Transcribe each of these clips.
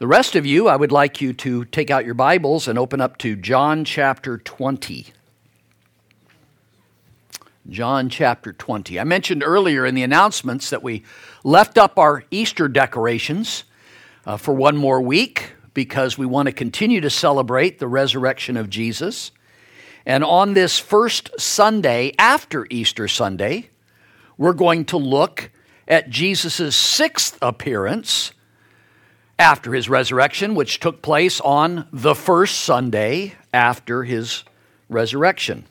The rest of you, I would like you to take out your Bibles and open up to John chapter 20. John chapter 20. I mentioned earlier in the announcements that we left up our Easter decorations for one more week because we want to continue to celebrate the resurrection of Jesus. And on this first Sunday after Easter Sunday, we're going to look at Jesus' sixth appearance after his resurrection, which took place on the first Sunday after his resurrection.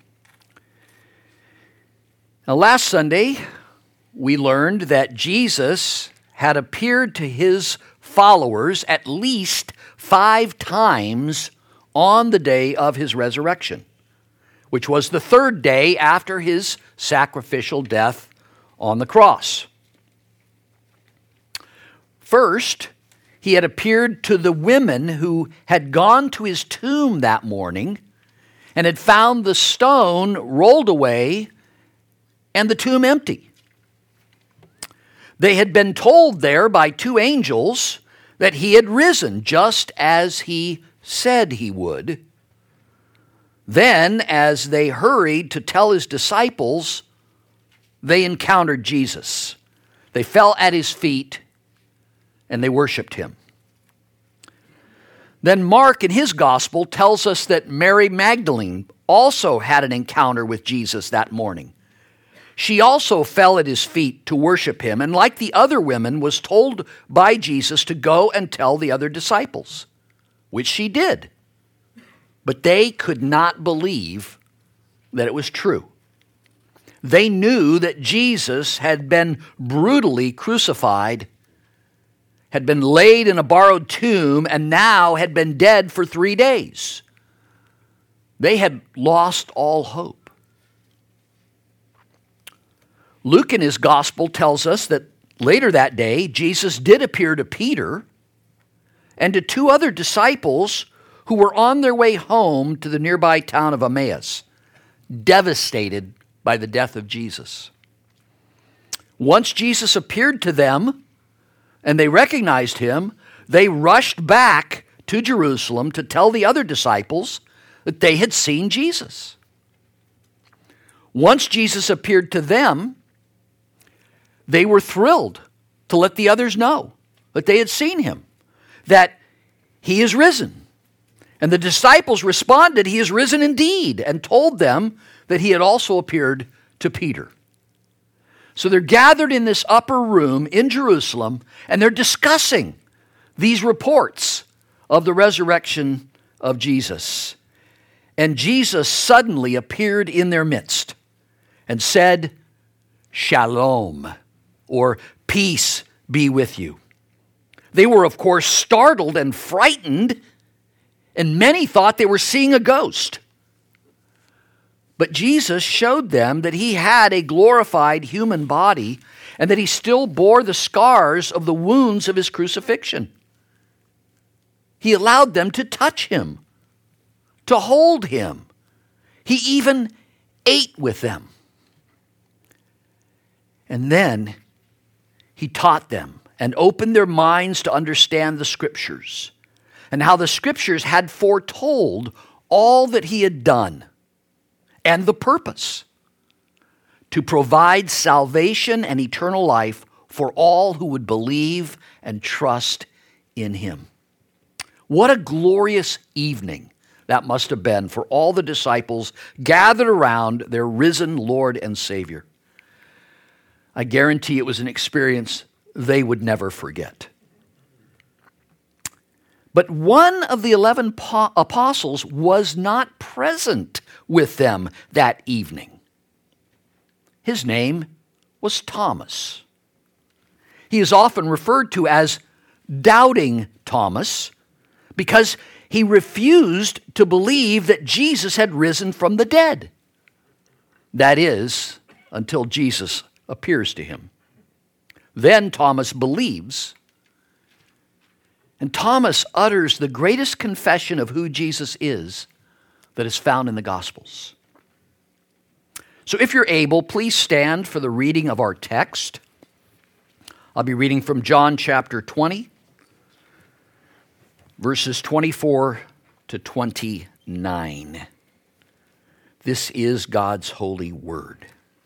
Now, last Sunday, we learned that Jesus had appeared to his followers at least 5 times on the day of his resurrection, which was the third day after his sacrificial death on the cross. First, he had appeared to the women who had gone to his tomb that morning and had found the stone rolled away and the tomb empty. They had been told there by 2 angels that he had risen just as he said he would. Then, as they hurried to tell his disciples, they encountered Jesus. They fell at his feet and they worshiped him. Then Mark in his gospel tells us that Mary Magdalene also had an encounter with Jesus that morning. She also fell at his feet to worship him, and like the other women, was told by Jesus to go and tell the other disciples, which she did. But they could not believe that it was true. They knew that Jesus had been brutally crucified, had been laid in a borrowed tomb, and now had been dead for 3 days. They had lost all hope. Luke in his gospel tells us that later that day, Jesus did appear to Peter and to 2 other disciples who were on their way home to the nearby town of Emmaus, devastated by the death of Jesus. Once Jesus appeared to them and they recognized him, they rushed back to Jerusalem to tell the other disciples that they had seen Jesus. Once Jesus appeared to them, they were thrilled to let the others know that they had seen him, that he is risen. And the disciples responded, he is risen indeed, and told them that he had also appeared to Peter. So they're gathered in this upper room in Jerusalem, and they're discussing these reports of the resurrection of Jesus. And Jesus suddenly appeared in their midst and said, "Shalom," or "Peace be with you." They were, of course, startled and frightened, and many thought they were seeing a ghost. But Jesus showed them that he had a glorified human body and that he still bore the scars of the wounds of his crucifixion. He allowed them to touch him, to hold him. He even ate with them. And then he taught them and opened their minds to understand the Scriptures and how the Scriptures had foretold all that he had done and the purpose to provide salvation and eternal life for all who would believe and trust in him. What a glorious evening that must have been for all the disciples gathered around their risen Lord and Savior. I guarantee it was an experience they would never forget. But one of the 11 apostles was not present with them that evening. His name was Thomas. He is often referred to as Doubting Thomas because he refused to believe that Jesus had risen from the dead. That is, until Jesus appears to him. Then Thomas believes, and Thomas utters the greatest confession of who Jesus is that is found in the Gospels. So if you're able, please stand for the reading of our text. I'll be reading from John chapter 20, verses 24 to 29. This is God's holy word.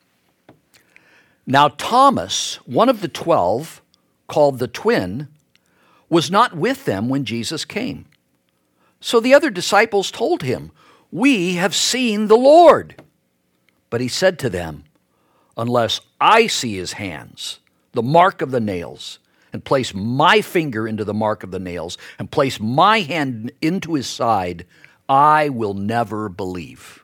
Now Thomas, one of the 12, called the twin, was not with them when Jesus came. So the other disciples told him, "We have seen the Lord." But he said to them, "Unless I see his hands, the mark of the nails, and place my finger into the mark of the nails, and place my hand into his side, I will never believe."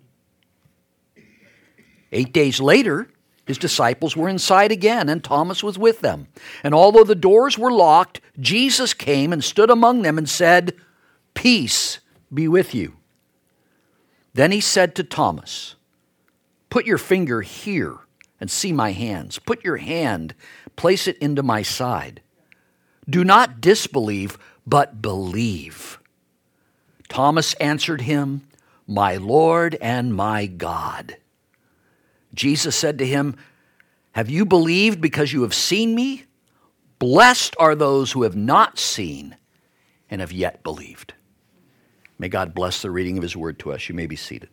8 days later, his disciples were inside again, and Thomas was with them. And although the doors were locked, Jesus came and stood among them and said, "Peace be with you." Then he said to Thomas, "Put your finger here and see my hands. Put your hand, place it into my side. Do not disbelieve, but believe." Thomas answered him, "My Lord and my God." Jesus said to him, "Have you believed because you have seen me? Blessed are those who have not seen and have yet believed." May God bless the reading of his word to us. You may be seated.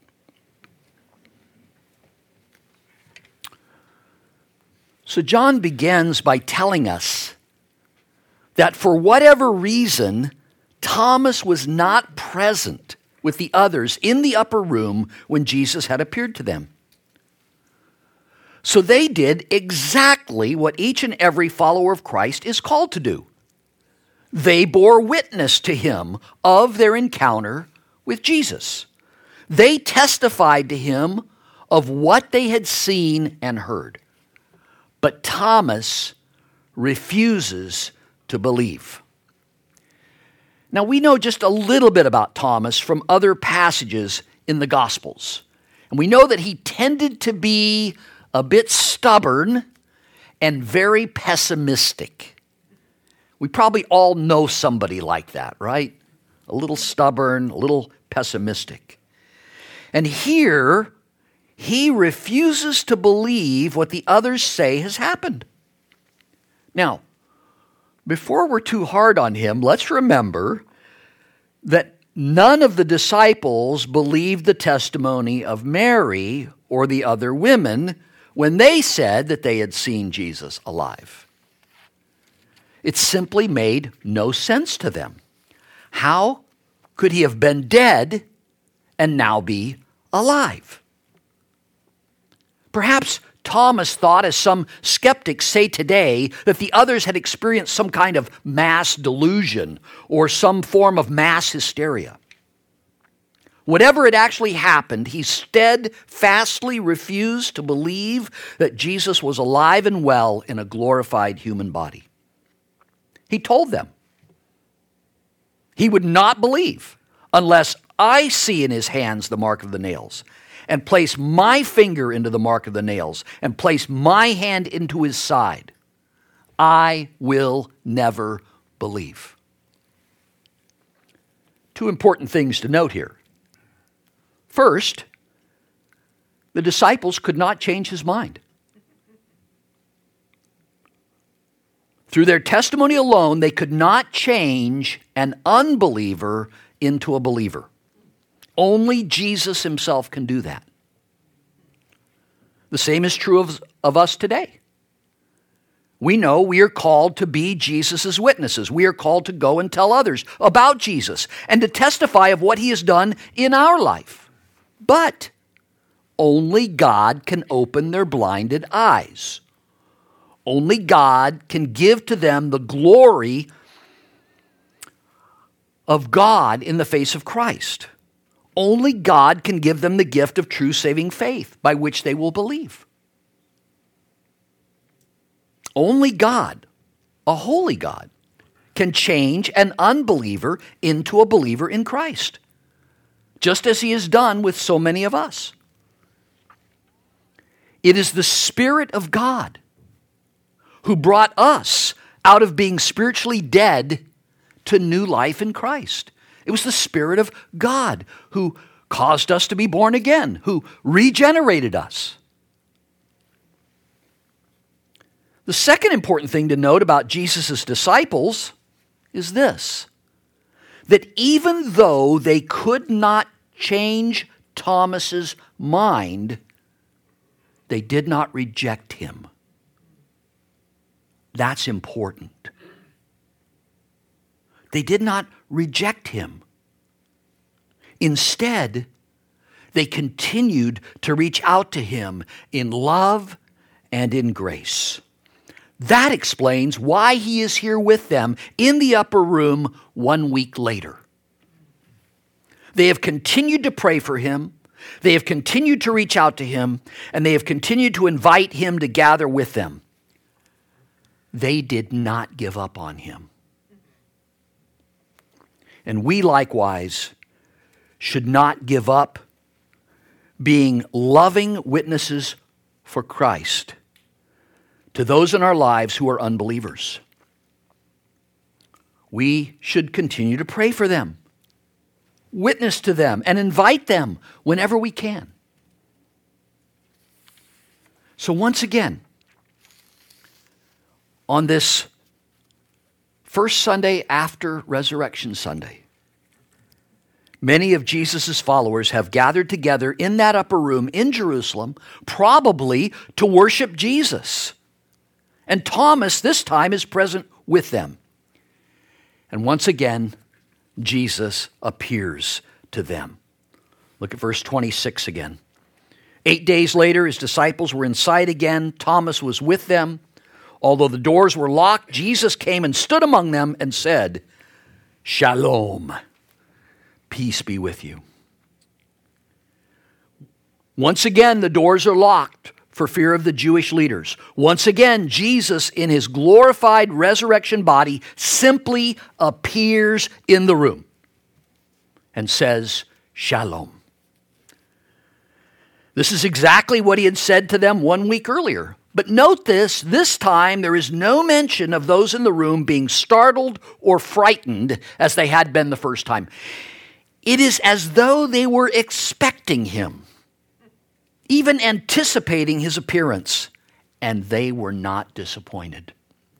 So John begins by telling us that for whatever reason, Thomas was not present with the others in the upper room when Jesus had appeared to them. So they did exactly what each and every follower of Christ is called to do. They bore witness to him of their encounter with Jesus. They testified to him of what they had seen and heard. But Thomas refuses to believe. Now we know just a little bit about Thomas from other passages in the Gospels. And we know that he tended to be a bit stubborn and very pessimistic. We probably all know somebody like that, right? A little stubborn, a little pessimistic. And here, he refuses to believe what the others say has happened. Now, before we're too hard on him, let's remember that none of the disciples believed the testimony of Mary or the other women when they said that they had seen Jesus alive. It simply made no sense to them. How could he have been dead and now be alive? Perhaps Thomas thought, as some skeptics say today, that the others had experienced some kind of mass delusion or some form of mass hysteria. Whatever had actually happened, he steadfastly refused to believe that Jesus was alive and well in a glorified human body. He told them he would not believe unless I see in his hands the mark of the nails, and place my finger into the mark of the nails, and place my hand into his side. I will never believe. Two important things to note here. First, the disciples could not change his mind. Through their testimony alone, they could not change an unbeliever into a believer. Only Jesus himself can do that. The same is true of us today. We know we are called to be Jesus' witnesses. We are called to go and tell others about Jesus and to testify of what he has done in our life. But only God can open their blinded eyes. Only God can give to them the glory of God in the face of Christ. Only God can give them the gift of true saving faith by which they will believe. Only God, a holy God, can change an unbeliever into a believer in Christ, just as he has done with so many of us. It is the Spirit of God who brought us out of being spiritually dead to new life in Christ. It was the Spirit of God who caused us to be born again, who regenerated us. The second important thing to note about Jesus' disciples is this. that even though they could not change Thomas's mind, they did not reject him. That's important. They did not reject him. Instead, they continued to reach out to him in love and in grace. That explains why he is here with them in the upper room 1 week later. They have continued to pray for him. They have continued to reach out to him, and they have continued to invite him to gather with them. They did not give up on him. And we likewise should not give up being loving witnesses for Christ to those in our lives who are unbelievers. We should continue to pray for them, witness to them, and invite them whenever we can. So once again, on this first Sunday after Resurrection Sunday, many of Jesus' followers have gathered together in that upper room in Jerusalem, probably to worship Jesus. And Thomas, this time, is present with them. And once again, Jesus appears to them. Look at verse 26 again. 8 days later, his disciples were inside again. Thomas was with them. Although the doors were locked, Jesus came and stood among them and said, "Shalom, peace be with you." Once again, the doors are locked for fear of the Jewish leaders. Once again, Jesus, in his glorified resurrection body, simply appears in the room and says, "Shalom." This is exactly what he had said to them 1 week earlier. But note this time there is no mention of those in the room being startled or frightened as they had been the first time. It is as though they were expecting him, even anticipating his appearance, and they were not disappointed.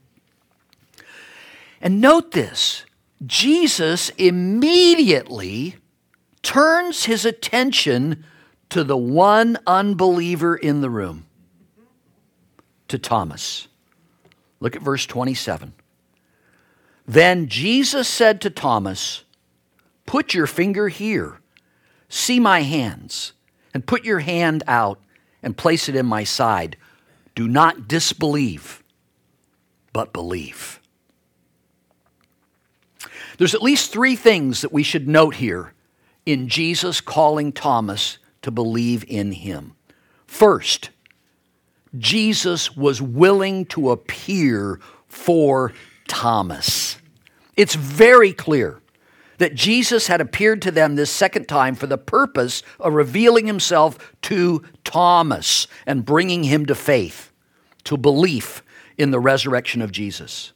And note this, Jesus immediately turns his attention to the one unbeliever in the room, to Thomas. Look at verse 27. Then Jesus said to Thomas, "Put your finger here, see my hands, and put your hand out and place it in my side. Do not disbelieve, but believe." There's at least 3 things that we should note here in Jesus calling Thomas to believe in him. First, Jesus was willing to appear for Thomas. It's very clear that Jesus had appeared to them this second time for the purpose of revealing himself to Thomas and bringing him to faith, to belief in the resurrection of Jesus.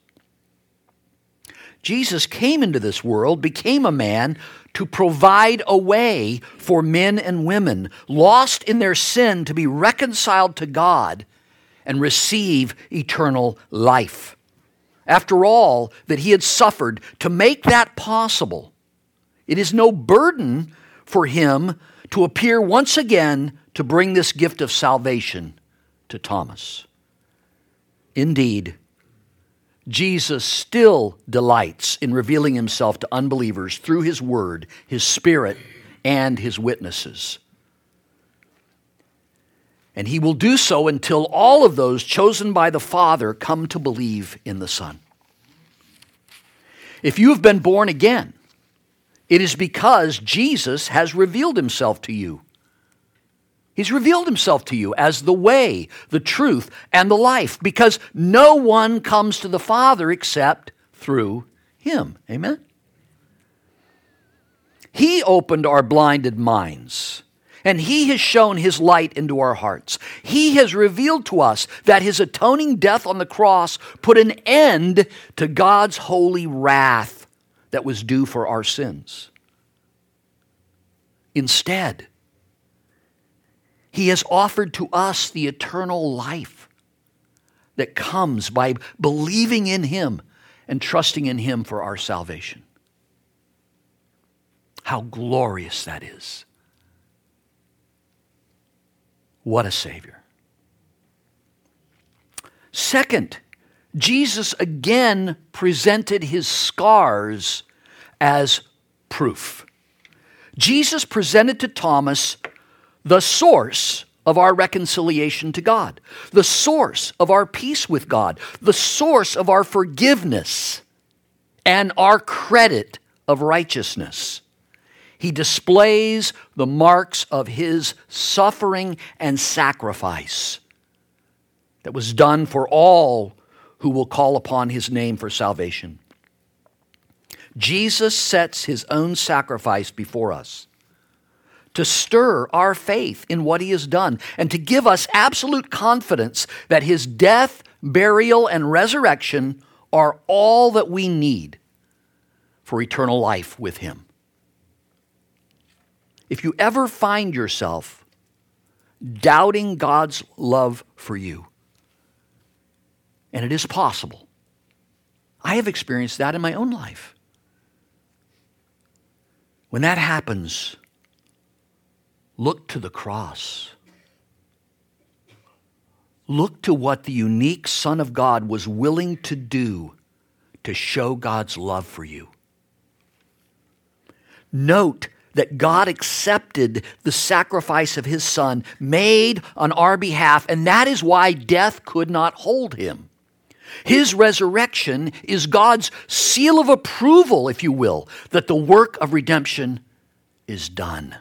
Jesus came into this world, became a man to provide a way for men and women lost in their sin to be reconciled to God and receive eternal life. After all that he had suffered to make that possible, it is no burden for him to appear once again to bring this gift of salvation to Thomas. Indeed, Jesus still delights in revealing himself to unbelievers through his word, his spirit, and his witnesses. And he will do so until all of those chosen by the Father come to believe in the Son. If you have been born again, it is because Jesus has revealed himself to you. He's revealed himself to you as the way, the truth, and the life, because no one comes to the Father except through him. Amen? He opened our blinded minds, and he has shown his light into our hearts. He has revealed to us that his atoning death on the cross put an end to God's holy wrath that was due for our sins. Instead, he has offered to us the eternal life that comes by believing in him and trusting in him for our salvation. How glorious that is. What a Savior. Second, Jesus again presented his scars as proof. Jesus presented to Thomas the source of our reconciliation to God, the source of our peace with God, the source of our forgiveness and our credit of righteousness. He displays the marks of his suffering and sacrifice that was done for all who will call upon his name for salvation. Jesus sets his own sacrifice before us to stir our faith in what he has done and to give us absolute confidence that his death, burial, and resurrection are all that we need for eternal life with him. If you ever find yourself doubting God's love for you, and it is possible, I have experienced that in my own life. When that happens, look to the cross. Look to what the unique Son of God was willing to do to show God's love for you. Note that God accepted the sacrifice of his Son made on our behalf, and that is why death could not hold him. His resurrection is God's seal of approval, if you will, that the work of redemption is done.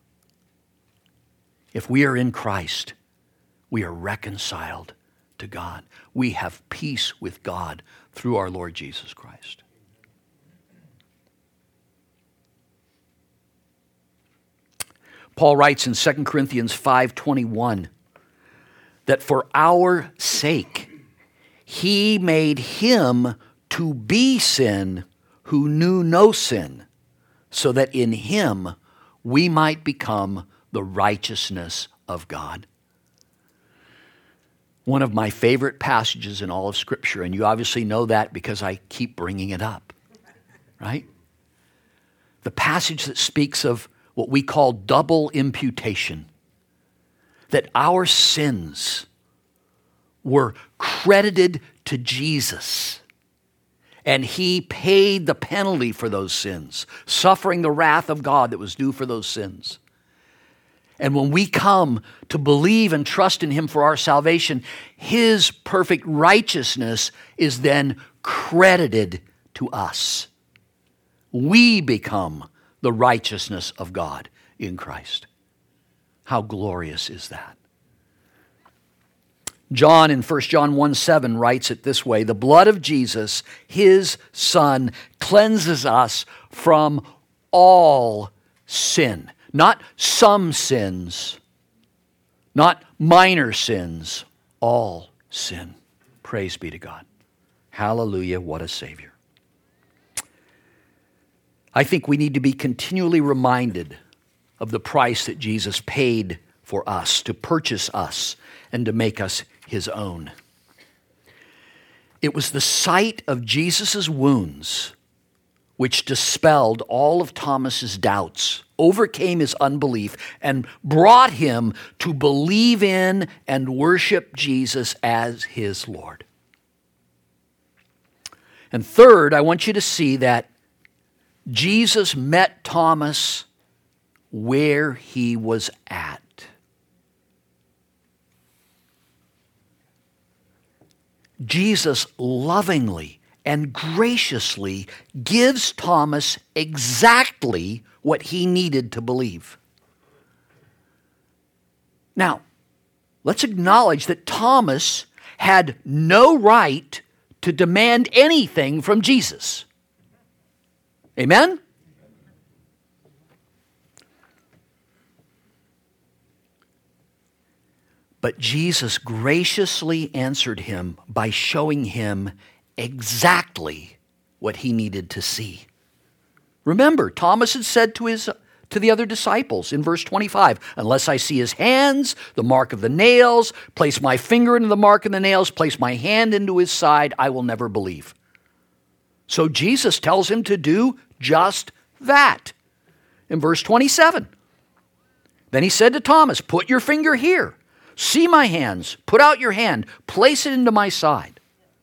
If we are in Christ, we are reconciled to God. We have peace with God through our Lord Jesus Christ. Paul writes in 2 Corinthians 5:21 that for our sake he made him to be sin who knew no sin, so that in him we might become the righteousness of God. One of my favorite passages in all of Scripture, and you obviously know that because I keep bringing it up, right? The passage that speaks of what we call double imputation, that our sins were credited to Jesus, and he paid the penalty for those sins, suffering the wrath of God that was due for those sins. And when we come to believe and trust in him for our salvation, his perfect righteousness is then credited to us. We become the righteousness of God in Christ. How glorious is that? John in 1 John 1:7 writes it this way: the blood of Jesus, his Son, cleanses us from all sin. Not some sins, not minor sins, all sin. Praise be to God. Hallelujah, what a Savior. I think we need to be continually reminded of the price that Jesus paid for us, to purchase us and to make us his own. It was the sight of Jesus' wounds which dispelled all of Thomas's doubts, overcame his unbelief, and brought him to believe in and worship Jesus as his Lord. And third, I want you to see that Jesus met Thomas where he was at. Jesus lovingly and graciously gives Thomas exactly what he needed to believe. Now, let's acknowledge that Thomas had no right to demand anything from Jesus. Amen? But Jesus graciously answered him by showing him exactly what he needed to see. Remember, Thomas had said to the other disciples in verse 25, unless I see his hands, the mark of the nails, place my finger into the mark of the nails, place my hand into his side, I will never believe. So Jesus tells him to do just that. in verse 27. Then he said to Thomas, "Put your finger here. See my hands. Put out your hand. Place it into my side."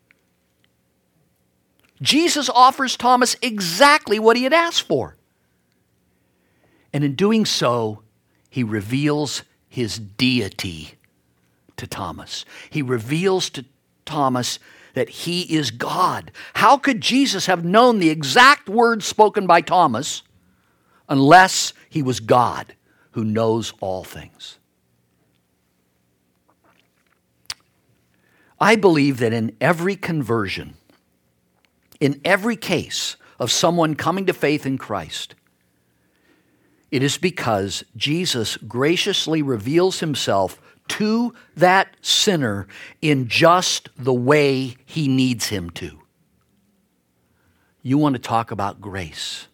Jesus offers Thomas exactly what he had asked for. And in doing so, he reveals his deity to Thomas. He reveals to Thomas that he is God. How could Jesus have known the exact words spoken by Thomas unless he was God who knows all things? I believe that in every conversion, in every case of someone coming to faith in Christ, it is because Jesus graciously reveals himself to that sinner in just the way he needs him to. You want to talk about grace?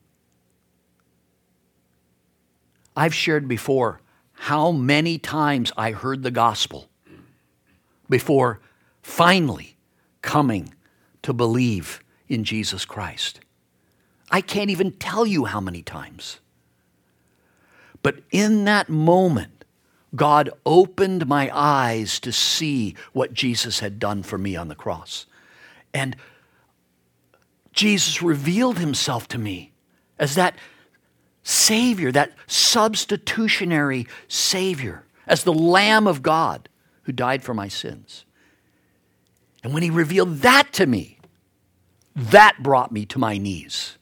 I've shared before how many times I heard the gospel before finally coming to believe in Jesus Christ. I can't even tell you how many times. But in that moment, God opened my eyes to see what Jesus had done for me on the cross. And Jesus revealed himself to me as that Savior, that substitutionary Savior, as the Lamb of God who died for my sins. And when he revealed that to me, that brought me to my knees.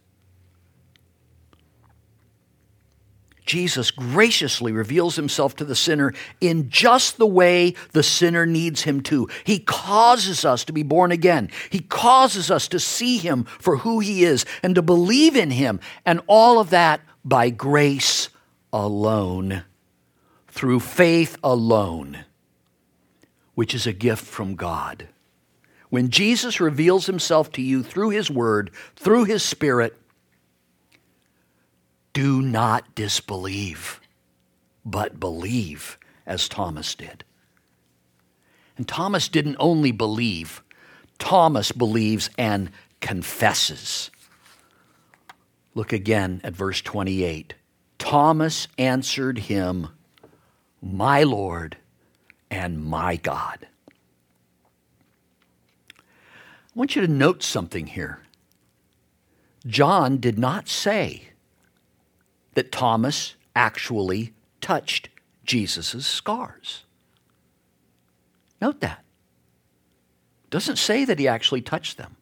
Jesus graciously reveals himself to the sinner in just the way the sinner needs him to. He causes us to be born again. He causes us to see him for who he is and to believe in him. And all of that by grace alone, through faith alone, which is a gift from God. When Jesus reveals himself to you through his word, through his Spirit, do not disbelieve, but believe, as Thomas did. And Thomas didn't only believe, Thomas believes and confesses. Look again at verse 28. Thomas answered him, "My Lord and my God." I want you to note something here. John did not say that Thomas actually touched Jesus' scars. Note that. It doesn't say that he actually touched them.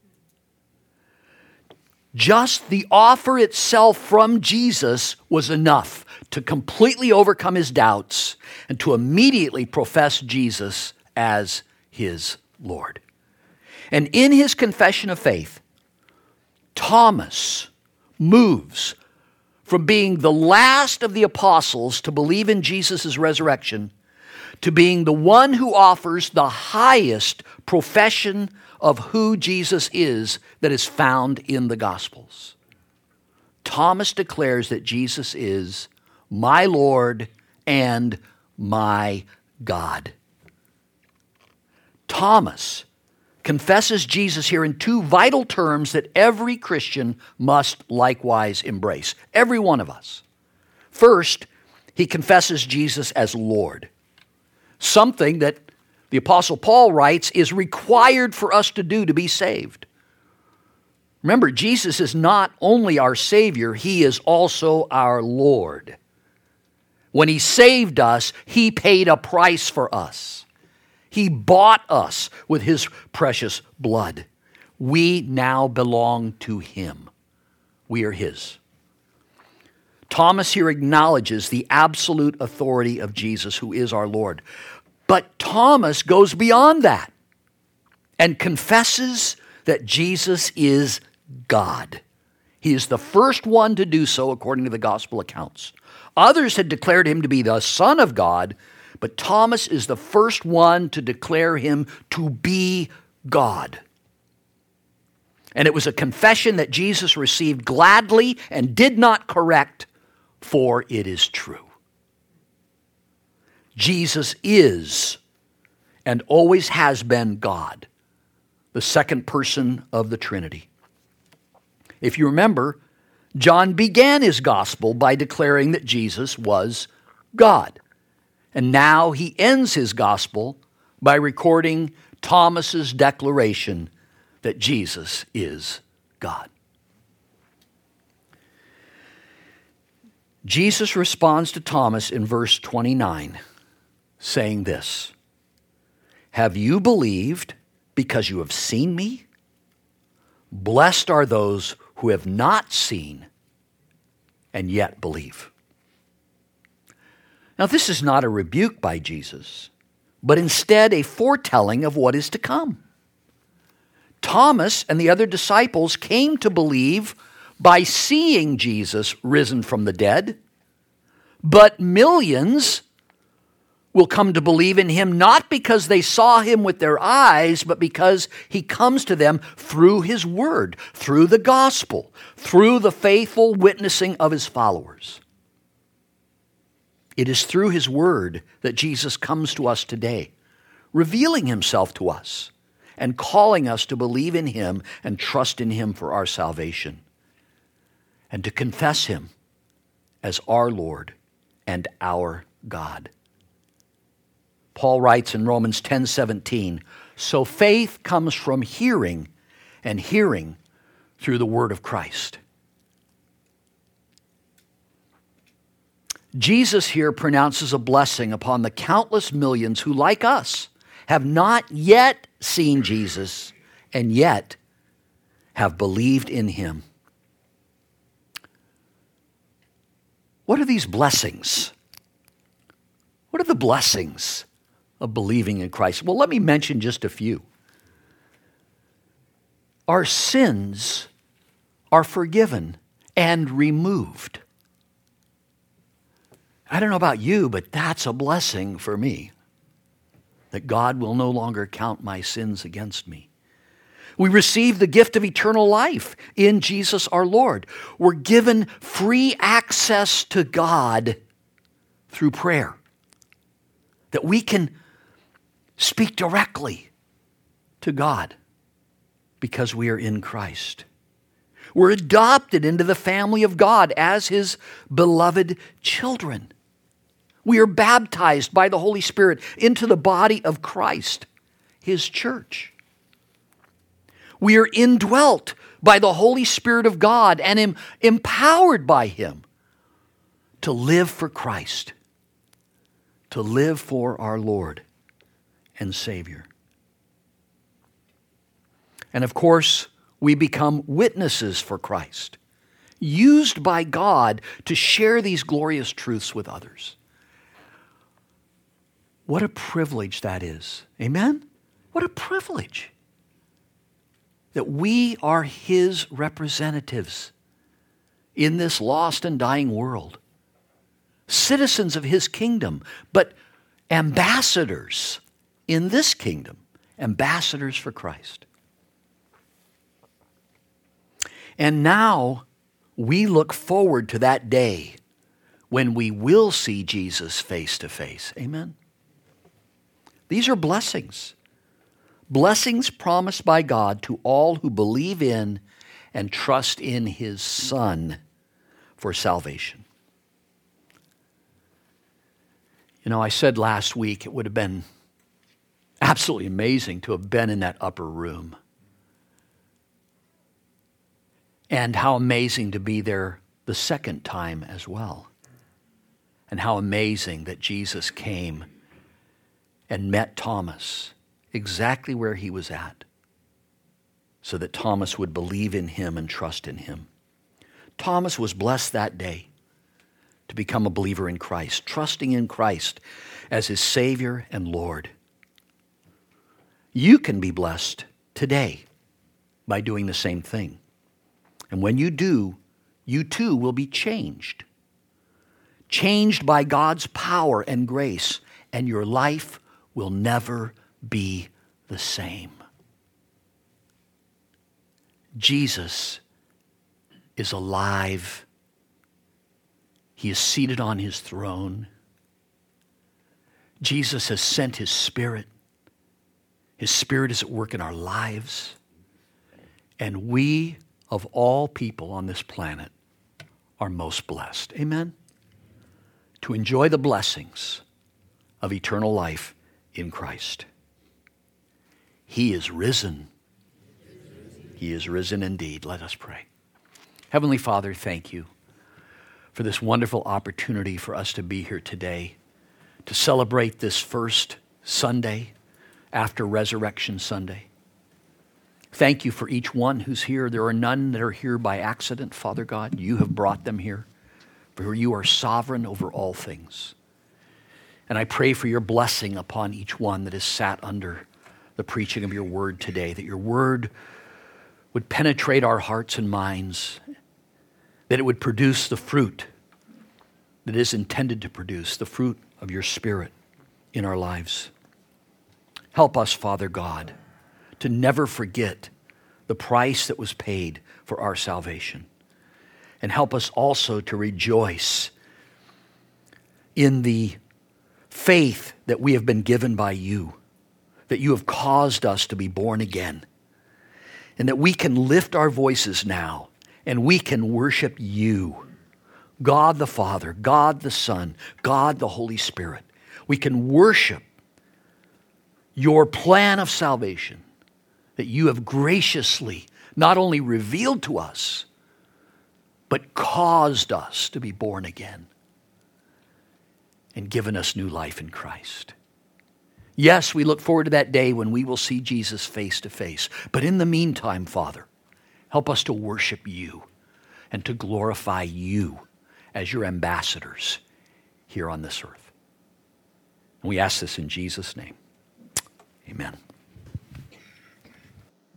Just the offer itself from Jesus was enough to completely overcome his doubts and to immediately profess Jesus as his Lord. And in his confession of faith, Thomas moves from being the last of the apostles to believe in Jesus' resurrection to being the one who offers the highest profession of who Jesus is that is found in the Gospels. Thomas declares that Jesus is my Lord and my God. Thomas confesses Jesus here in two vital terms that every Christian must likewise embrace. Every one of us. First, he confesses Jesus as Lord. Something that the Apostle Paul writes is required for us to do to be saved. Remember, Jesus is not only our Savior, he is also our Lord. When he saved us, he paid a price for us. He bought us with his precious blood. We now belong to him. We are his. Thomas here acknowledges the absolute authority of Jesus, who is our Lord. But Thomas goes beyond that and confesses that Jesus is God. He is the first one to do so according to the gospel accounts. Others had declared him to be the Son of God, but Thomas is the first one to declare him to be God. And it was a confession that Jesus received gladly and did not correct, for it is true. Jesus is and always has been God, the second person of the Trinity. If you remember, John began his gospel by declaring that Jesus was God. And now he ends his gospel by recording Thomas's declaration that Jesus is God. Jesus responds to Thomas in verse 29, saying this, "Have you believed because you have seen me? Blessed are those who have not seen and yet believe." Now, this is not a rebuke by Jesus, but instead a foretelling of what is to come. Thomas and the other disciples came to believe by seeing Jesus risen from the dead, but millions will come to believe in him not because they saw him with their eyes, but because he comes to them through his word, through the gospel, through the faithful witnessing of his followers. It is through his word that Jesus comes to us today, revealing himself to us and calling us to believe in him and trust in him for our salvation, and to confess him as our Lord and our God. Paul writes in Romans 10:17, "So faith comes from hearing, and hearing through the word of Christ." Jesus here pronounces a blessing upon the countless millions who, like us, have not yet seen Jesus and yet have believed in him. What are these blessings? What are the blessings of believing in Christ? Well, let me mention just a few. Our sins are forgiven and removed. I don't know about you, but that's a blessing for me, that God will no longer count my sins against me. We receive the gift of eternal life in Jesus our Lord. We're given free access to God through prayer, that we can speak directly to God because we are in Christ. We're adopted into the family of God as his beloved children. We are baptized by the Holy Spirit into the body of Christ, his church. We are indwelt by the Holy Spirit of God and empowered by him to live for Christ, to live for our Lord and Savior. And of course, we become witnesses for Christ, used by God to share these glorious truths with others. What a privilege that is. Amen? What a privilege that we are his representatives in this lost and dying world. Citizens of his kingdom, but ambassadors in this kingdom. Ambassadors for Christ. And now we look forward to that day when we will see Jesus face to face. Amen? These are blessings. Blessings promised by God to all who believe in and trust in his Son for salvation. You know, I said last week it would have been absolutely amazing to have been in that upper room. And how amazing to be there the second time as well. And how amazing that Jesus came and met Thomas exactly where he was at, so that Thomas would believe in him and trust in him. Thomas was blessed that day to become a believer in Christ, trusting in Christ as his Savior and Lord. You can be blessed today by doing the same thing. And when you do, you too will be changed. Changed by God's power and grace, and your life will never be the same. Jesus is alive. He is seated on his throne. Jesus has sent his Spirit. His Spirit is at work in our lives. And we, of all people on this planet, are most blessed. Amen? To enjoy the blessings of eternal life in Christ. He is risen. He is risen indeed. Let us pray. Heavenly Father, thank you for this wonderful opportunity for us to be here today to celebrate this first Sunday after Resurrection Sunday. Thank you for each one who's here. There are none that are here by accident, Father God. You have brought them here, for you are sovereign over all things. And I pray for your blessing upon each one that is sat under the preaching of your word today, that your word would penetrate our hearts and minds, that it would produce the fruit that is intended to produce, the fruit of your Spirit in our lives. Help us, Father God, to never forget the price that was paid for our salvation. And help us also to rejoice in the faith that we have been given by you, that you have caused us to be born again, and that we can lift our voices now and we can worship you, God the Father, God the Son, God the Holy Spirit. We can worship your plan of salvation that you have graciously not only revealed to us, but caused us to be born again and given us new life in Christ. Yes, we look forward to that day when we will see Jesus face to face. But in the meantime, Father, help us to worship you and to glorify you as your ambassadors here on this earth. And we ask this in Jesus' name. Amen.